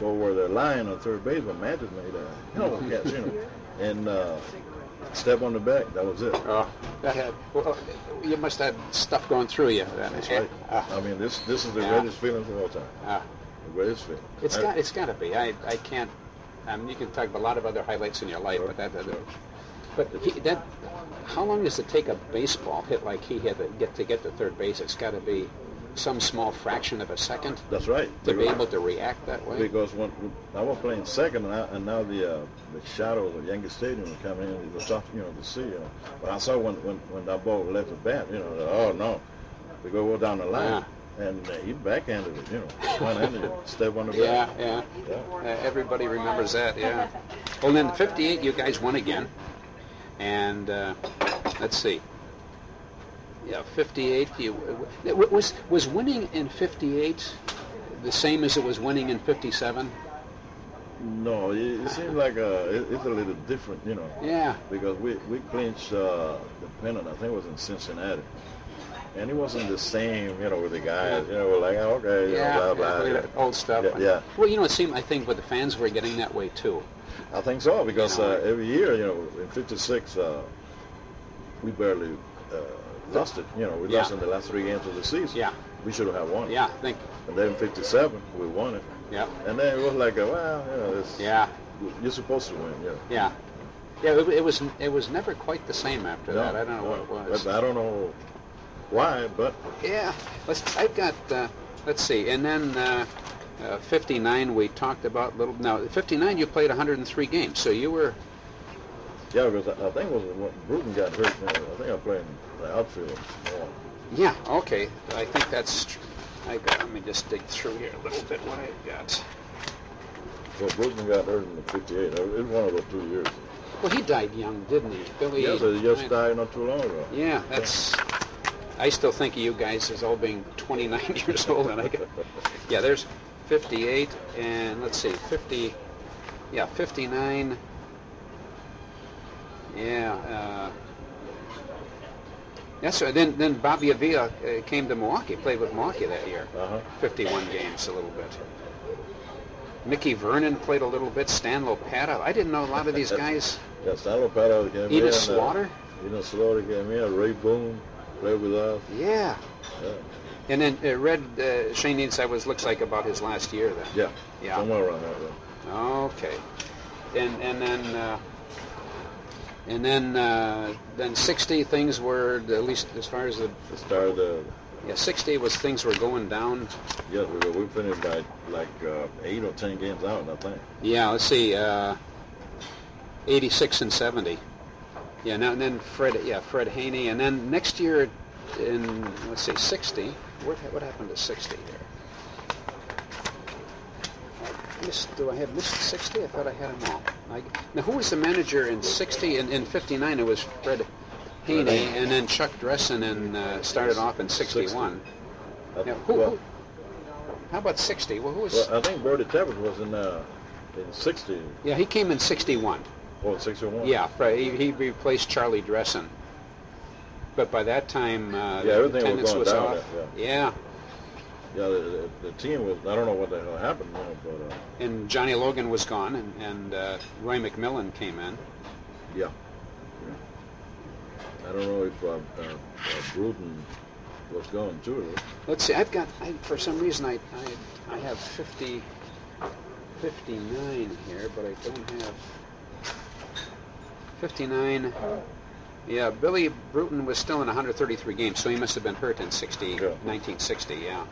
toward the line on third base, but Mathis made a hell of a catch, and step on the back. That was it. Oh, that had. Well, you must have stuff going through you. That's right. I mean, this is the greatest feeling of all time. The greatest feeling. It's got to be. I can't. You can talk about a lot of other highlights in your life, Sure. but how long does it take a baseball hit like he had to get to third base? It's got to be some small fraction of a second. That's right. To be able to react that way. Because when I was playing second, and now the shadows of Yankee Stadium were coming in, it was tough, to see. But I saw when that ball left the bat, oh no, we go down the line. And he backhanded it, one-handed it, step on the back. Yeah. Everybody remembers that, yeah. Well, then in 58, you guys won again. And let's see. Yeah, 58. Was winning in 58 the same as it was winning in 57? No, it seems like it's a little different, Yeah. Because we clinched the pennant, I think it was in Cincinnati. And it wasn't the same, with the guys. We're like, okay, blah, blah. Old stuff. Yeah. Well, it seemed, I think, with the fans were getting that way, too. I think so, because every year, in 56, we barely lost it. We lost in the last 3 games of the season. Yeah. We should have won it. Yeah, I think. And then in 57, we won it. Yeah. And then it was like, you're supposed to win, Yeah. Yeah, it was never quite the same after that. I don't know what it was. I don't know why, but... Yeah. I've got, let's see, and then 59 we talked about little... Now, 59 you played 103 games, so you were... Yeah, because I think it was when Bruton got hurt. I think I played in the outfield more. Yeah, okay. I think that's... let me just dig through here a little bit what I've got. Well, Bruton got hurt in the 58. It was one of those 2 years. Well, he died young, didn't he? Billy... Yes, he just died not too long ago. Yeah, that's... I still think of you guys as all being 29 years old. And yeah, there's 58, and let's see, 59. Yeah. So then Bobby Avila came to Milwaukee, played with Milwaukee that year. 51 games, a little bit. Mickey Vernon played a little bit. Stan Lopata. I didn't know a lot of these guys. Yeah, Stan Lopata came in. Edith Slaughter. Edith Slaughter came in. Ray Boone played with us. Yeah. And then Red Shane Needs, looks like about his last year then. Yeah. Somewhere around that. Okay. And then 60 things were, at least as far as the start of the... Yeah, 60 was things were going down. Yes, we finished by like 8 or 10 games out, I think. Yeah, let's see, 86 and 70. Yeah, now and then Fred Haney, and then next year in 60. What happened to 60 here? Do I have missed 60? I thought I had them all. Now, who was the manager in 60? In 59, it was Fred Haney, and then Chuck Dressen started off in 61. Now, how about 60? Well, who was... Well, I think Bertie Tebbets was in 60. Yeah, he came in 61. Oh, 61? Yeah, he replaced Charlie Dressen. But by that time, everything was going down. Off. Yeah. Yeah, the team was, I don't know what the hell happened, but... And Johnny Logan was gone, and Roy McMillan came in. Yeah. I don't know if Bruton was gone, too. Let's see, for some reason, I have 59 here, but I don't have... 59... Yeah, Billy Bruton was still in 133 games, so he must have been hurt in 1960, yeah.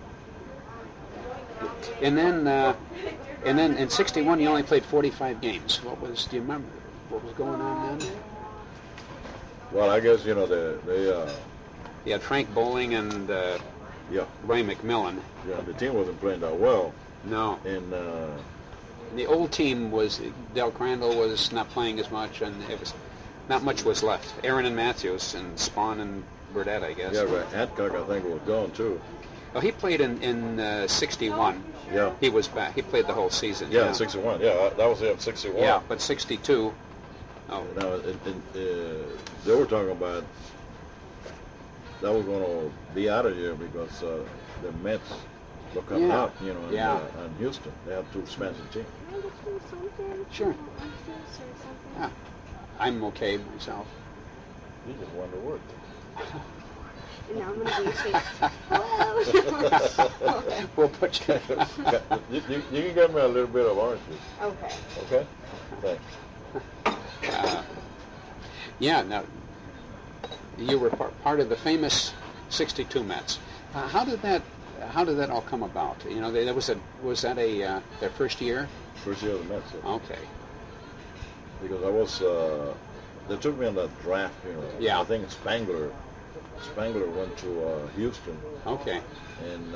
And then in 61, you only played 45 games. Do you remember what was going on then? Well, I guess, they You had Frank Bowling and Ray McMillan. Yeah, the team wasn't playing that well. No. And the old team was, Del Crandall was not playing as much, and not much was left. Aaron and Matthews and Spawn and Burdette, I guess. Yeah, but Hancock, I think, was gone, too. Oh, he played in 61. Yeah. He was back. He played the whole season. Yeah, in 61. Yeah, that was it, 61. Yeah, but 62. Oh. Now, they were talking about that was going to be out of here because the Mets were coming Yeah. out, you know, in Houston. They had two expansion teams. Can I get you something? Sure. Like juice or something? Yeah. I'm okay myself. You just wanted to work. And now I'm gonna be hello. We'll put you. You can get me a little bit of orange juice. Okay. Okay? Thanks. Yeah. Now, you were part of the famous '62 Mets. How did that all come about? You know, was that their first year? First year of the Mets. Yeah. Okay. Because I was, they took me on that draft, you know. Yeah. I think Spangler went to Houston, Okay. and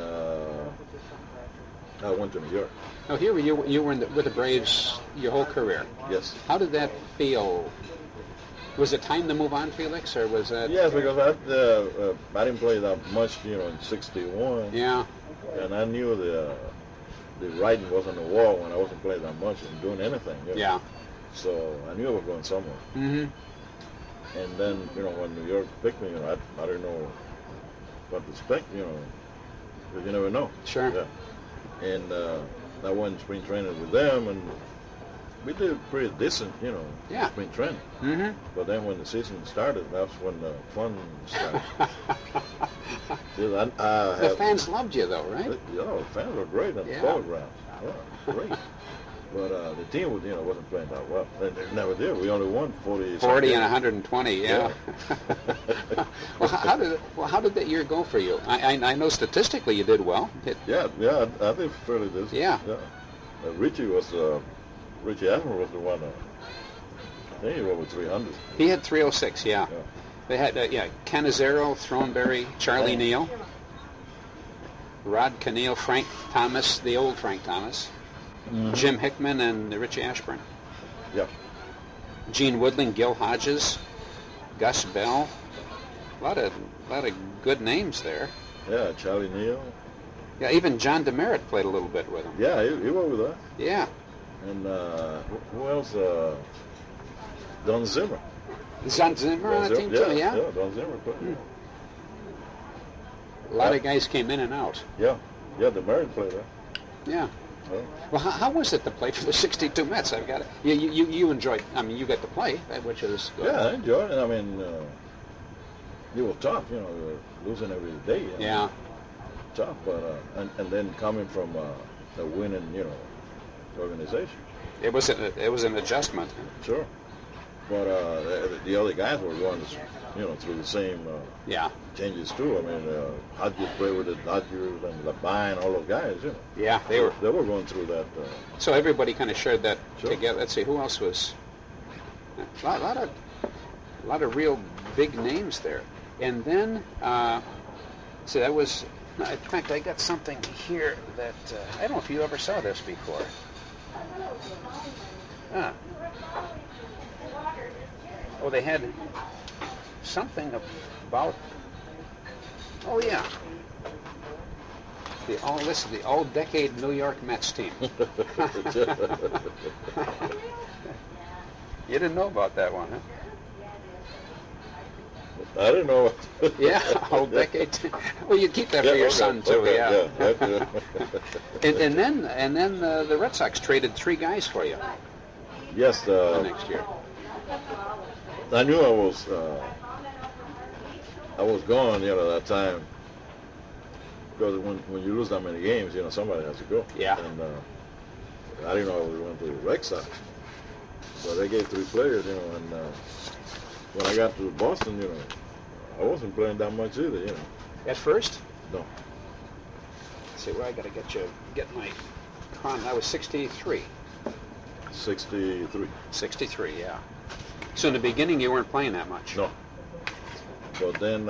I went to New York. Now here you were with the Braves your whole career. Yes. How did that feel? Was it time to move on, Felix, or was that? Yes, because I didn't play that much, you know, in '61. Yeah. And I knew the writing was on the wall when I wasn't playing that much and doing anything. You know? Yeah. So I knew I was going somewhere. Mm-hmm. And then, you know, when New York picked me, you know, I didn't know what to expect, you know, because you never know. Sure. Yeah. And I went spring training with them, and we did pretty decent, you know, Yeah. spring training. Mm-hmm. But then when the season started, that's when the fun started. The fans loved you, though, right? You know, the fans were great on the Yeah. Polo Grounds. Yeah, great. But the team, you know, wasn't playing that well. And they never did. We only won 40. 40 and 120, yeah. Yeah. How did that year go for you? I know statistically you did well. Yeah, I think fairly decent. Yeah. Richie Asmer was the one. I think he went with 300. He had 306, yeah. Yeah. They had, Canizero, Throneberry, Charlie Neal, Rod Cannell, Frank Thomas, the old Frank Thomas, Jim Hickman, and Richie Ashburn. Yeah. Gene Woodling, Gil Hodges, Gus Bell. A lot of good names there. Yeah, Charlie Neal. Yeah, even John Demerit played a little bit with him. Yeah, he went with us. Yeah. And who else? Don Zimmer. John Zimmer on the team too, yeah? Yeah, Don Zimmer played. A lot of guys came in and out. Yeah, the Merit played there. Yeah. Oh. Well, how was it to play for the '62 Mets? I've got it. You enjoyed. I mean, you got to play, which is good. Yeah, I enjoyed it. I mean, you were tough, you know, you were losing every day. You know, Yeah. tough, but and then coming from a winning, you know, organization. It was an adjustment. Sure. But the other guys were going, you know, through the same Yeah. changes too. I mean, Hodges played with the Dodgers and Labine, all those guys, you know. Yeah, they were. They were going through that. So everybody kind of shared that Sure. together. Let's see, who else was? A lot of real big names there. And then, so that was. In fact, I got something here that I don't know if you ever saw this before. Oh, they had something about. Oh yeah. The all-decade New York Mets team. You didn't know about that one, huh? I didn't know. Yeah, all-decade. Well, you keep that for your son too, okay, yeah. Yeah. and then the Red Sox traded 3 guys for you Yes, the next year. I knew I was gone, you know, that time. Because when you lose that many games, you know, somebody has to go. Yeah. And I didn't know I was going to the Red Sox. So they gave 3 players, you know, and when I got to Boston, you know, I wasn't playing that much either, you know. At first? No. Let's see, where I got to get my chron. I was 63. 63. 63, yeah. So in the beginning, you weren't playing that much. No. But then...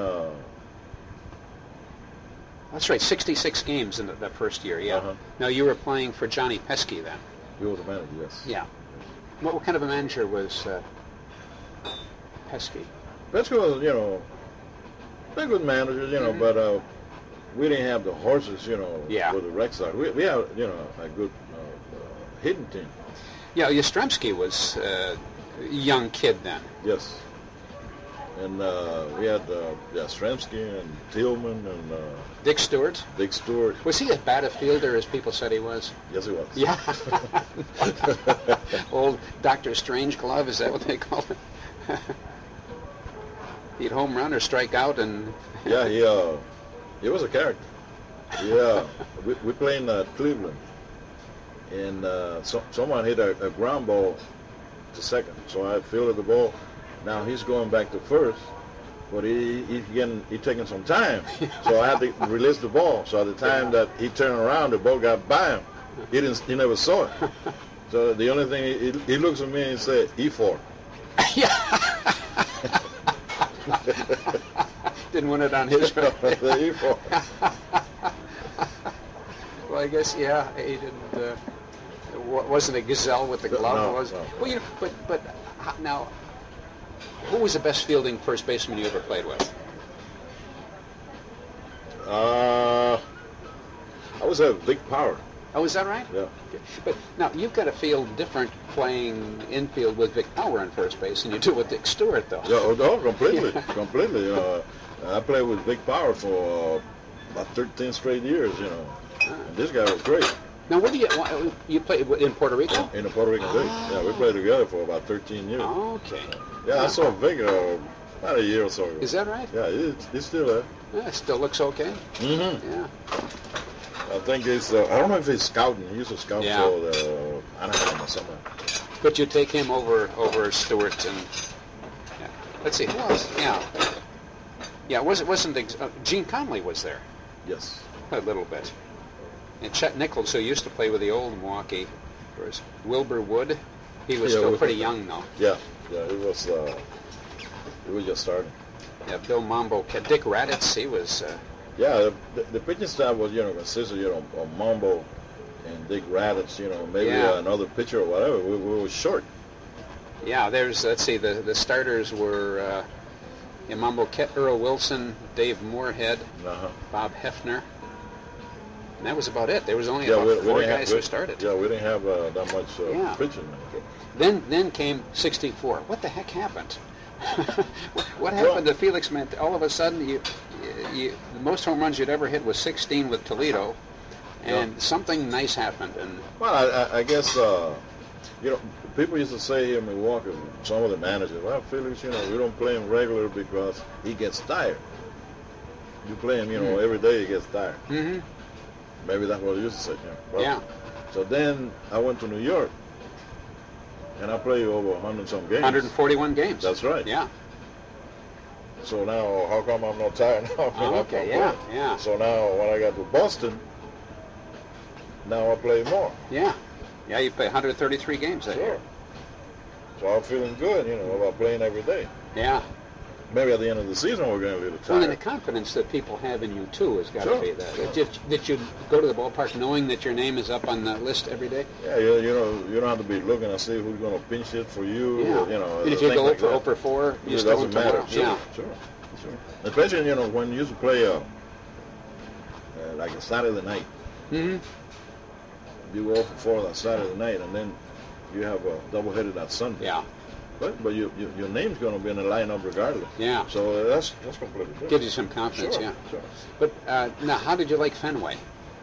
That's right, 66 games in that first year, yeah. Uh-huh. Now, you were playing for Johnny Pesky then. he was a manager, yes. Yeah. What kind of a manager was Pesky? Pesky was, you know, they're good managers, you know, but we didn't have the horses, you know, Yeah. for the Red Sox. We have, you know, a good hitting team. Yeah, Yastrzemski was a young kid then. Yes. And we had Yastrzemski and Tillman and Dick Stewart. Dick Stewart. Was he as bad a fielder as people said he was? Yes, he was. Yeah. Old Dr. Strangeglove, is that what they call it? He'd home run or strike out and... Yeah, he was a character. Yeah, we played in Cleveland, and someone hit a ground ball to second, so I fielded the ball. Now he's going back to first, but he's taking some time, so I had to release the ball. So at the time that he turned around, the ball got by him. He never saw it. So the only thing he looks at me and said, "E4." Didn't win it on his right. The E4. Well, I guess he didn't. Wasn't a gazelle with the glove? No, was. no. Well, but now, who was the best fielding first baseman you ever played with? I was a Vic Power. Oh, is that right? Yeah. But now you've got to feel different playing infield with Vic Power on first base than you do with Dick Stewart, though. Yeah, completely, completely. I played with Vic Power for about 13 straight years, And this guy was great. Now, where do you play in Puerto Rico? In the Puerto Rican League. Yeah, we played together for about 13 years. Okay. Yeah, I saw Vic about a year or so ago. Is that right? Yeah, he's still there. Yeah, it still looks okay. Mm-hmm. Yeah. I think he's, I don't know if he's scouting. He used to scout Yeah. for Anaheim or somewhere. But you take him over Stewart and yeah. Let's see who else. Yeah. Wasn't Gene Conley was there Yes. a little bit, and Chet Nichols, who used to play with the old Milwaukee, was Wilbur Wood. He was still pretty young though. Yeah, he was just starting. Yeah, Bill Mambo, Dick Raditz, he was. Yeah, the pitching staff was, consisted, of Mambo and Dick Raditz, maybe Yeah. another pitcher or whatever. We were short. Yeah, let's see, the starters were Mambo, Earl Wilson, Dave Moorhead, Uh-huh. Bob Hefner. And that was about it. There was only Yeah, about four didn't guys have, who started. Yeah, we didn't have that much Yeah. pitching. Then came 64. What the heck happened? What happened to Felix Mant? All of a sudden, you the most home runs you'd ever hit was 16 with Toledo, and something nice happened. And Well, I guess, people used to say here in Milwaukee, some of the managers, well, Felix, we don't play him regular because he gets tired. You play him, every day he gets tired. mm-hmm. Maybe that's what they used to say. Well, Yeah. So then I went to New York, and I played over 100-some games. 141 games. That's right. Yeah. So now, how come I'm not tired now? Oh, okay. Yeah. So now, when I got to Boston, now I play more. Yeah. Yeah. You play 133 games that year. So I'm feeling good, about playing every day. Yeah. Maybe at the end of the season we're going to be a little Well, tired. and the confidence that people have in you too has got to Sure. be that. That you go to the ballpark knowing that your name is up on the list every day. Yeah, you don't have to be looking and see who's going to pinch hit for you. Yeah. Or, And if you things go like for that. 0 for 4, you It still doesn't matter. tomorrow. Yeah. Sure. Especially, when you used to play like a Saturday night. Mm-hmm. You go 0 for 4 that Saturday night, and then you have a doubleheader that Sunday. Yeah. But your name's going to be in the lineup regardless. Yeah. So that's completely different. Gives you some confidence. Sure, Yeah. sure. But now, how did you like Fenway?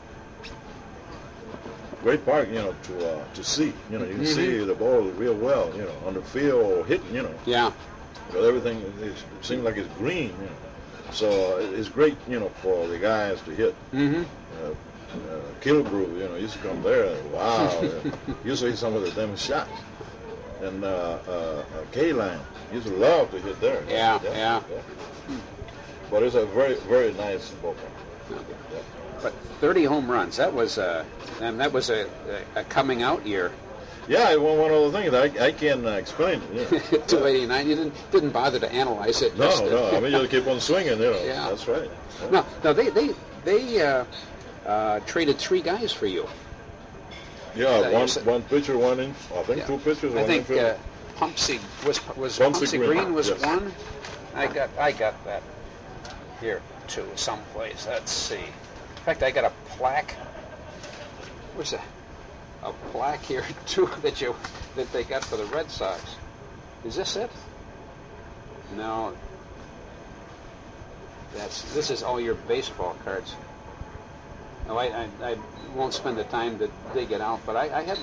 Great park, to see. You can see the ball real well, on the field or hitting, Yeah. But everything it seems like it's green, So it's great, for the guys to hit. Mm-hmm. Kilbrew, used to come there. And, wow, used to hit some of the damn shots. And K-Line used to love to hit there. Yeah. But it's a very, very nice ballpark. But 30 home runs. That was a coming out year. Yeah, one of the things I can't explain it. 289. You didn't bother to analyze it. No. I mean, you keep on swinging. Yeah. That's right. No. They traded 3 guys for you. Yeah, That one pitcher, one in. I think 2 pitchers, I one think infielder. Pumpsy was Pumpsy Green was yes. one. I got that here too, someplace. Let's see. In fact, I got a plaque. Where's a plaque here too that they got for the Red Sox? Is this it? No. This is all your baseball cards. Oh, I won't spend the time to dig it out, but I have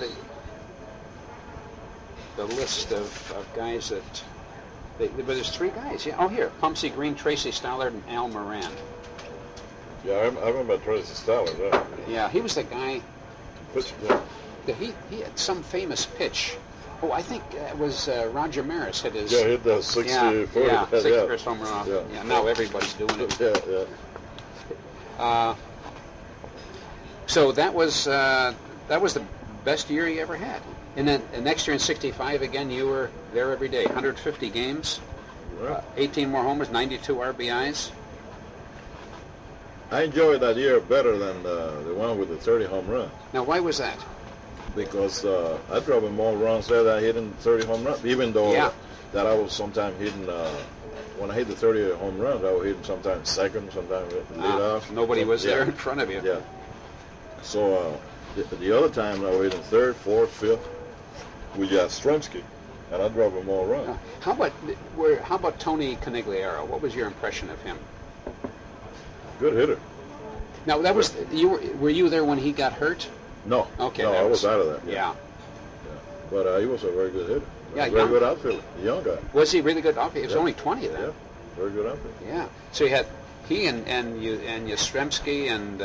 the list of guys that. But there's 3 guys. Yeah. Oh, here, Pumpsy Green, Tracy Stallard, and Al Moran. Yeah, I remember Tracy Stallard. Yeah. Yeah, he was the guy. Pitch, yeah. He had some famous pitch. Oh, I think it was Roger Maris hit his. Yeah, hit the 60 40. Yeah, 60 yeah. first home run. Yeah. Yeah, now everybody's doing it. Yeah, yeah. So that was the best year you ever had. And then next year in '65 again, you were there every day. 150 games, Right. 18 more homers, 92 RBIs. I enjoyed that year better than the one with the 30 home runs Now, why was that? because I drove in more runs there than hitting 30 home runs. Even though Yeah. that I was sometimes hitting when I hit the 30 home runs, I was hitting sometimes second, sometimes lead off. Nobody was there Yeah. in front of you. Yeah. So the other time I was hitting third, fourth, fifth with Yastrzemski, and I drove in more runs. How about Tony Conigliaro? What was your impression of him? Good hitter. Now that was were you there when he got hurt? No. Okay, No, that I was out of that. Yeah. But he was a very good hitter. Yeah, very young. good outfielder. Young guy. Was he really good? He was Yeah. only 20 then. Yeah. Very good outfielder. Yeah. So you had he and Yastrzemski and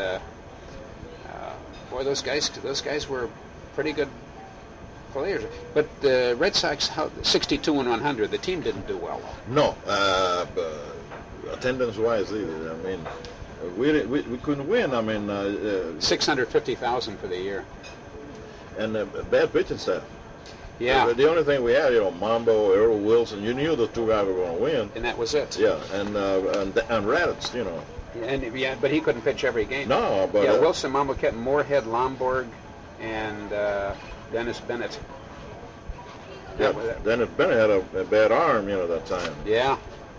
boy, those guys were pretty good players. But the Red Sox, 62 and 100, the team didn't do well. No. Attendance-wise either. I mean, we couldn't win. I mean, 650,000 for the year. and bad pitching staff. Yeah. The only thing we had, Mambo, Earl Wilson. You knew the 2 guys were going to win. And that was it. Yeah, and Raditz, And but he couldn't pitch every game. No, but Yeah, Wilson, Mambo, kept Moorhead, Lomborg, and Dennis Bennett. yeah, Dennis Bennett had a bad arm, that time. Yeah.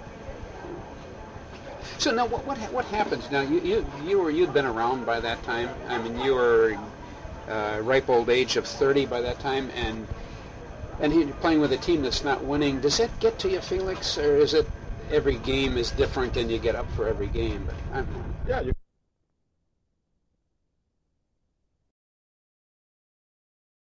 So now, what happens now? You'd been around by that time. I mean, you were ripe old age of 30 by that time, and you're playing with a team that's not winning. Does that get to you, Felix, or is it every game is different and you get up for every game? But Yeah,